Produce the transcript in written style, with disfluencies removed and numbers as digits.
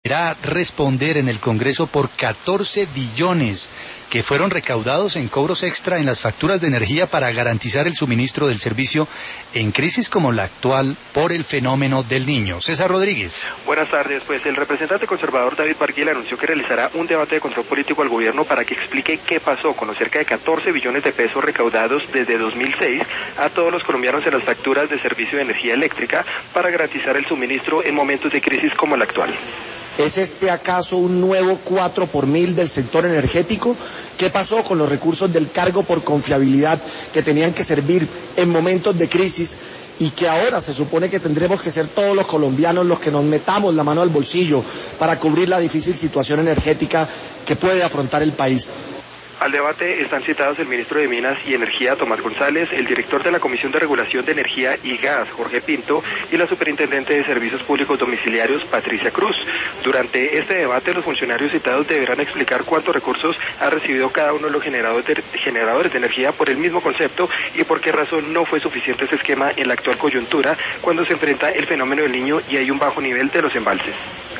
a responder en el Congreso por 14 billones que fueron recaudados en cobros extra en las facturas de energía para garantizar el suministro del servicio en crisis como la actual por el fenómeno del Niño. César Rodríguez. Buenas tardes. Pues el representante conservador David Barguil anunció que realizará un debate de control político al gobierno para que explique qué pasó con los cerca de 14 billones de pesos recaudados desde 2006 a todos los colombianos en las facturas de servicio de energía eléctrica para garantizar el suministro en momentos de crisis como la actual. ¿Es este acaso un nuevo 4 por mil del sector energético? ¿Qué pasó con los recursos del cargo por confiabilidad que tenían que servir en momentos de crisis y que ahora se supone que tendremos que ser todos los colombianos los que nos metamos la mano al bolsillo para cubrir la difícil situación energética que puede afrontar el país? Al debate están citados el ministro de Minas y Energía, Tomás González, el director de la Comisión de Regulación de Energía y Gas, Jorge Pinto, y la superintendente de Servicios Públicos Domiciliarios, Patricia Cruz. Durante este debate, los funcionarios citados deberán explicar cuántos recursos ha recibido cada uno de los generadores de energía por el mismo concepto y por qué razón no fue suficiente ese esquema en la actual coyuntura cuando se enfrenta el fenómeno del Niño y hay un bajo nivel de los embalses.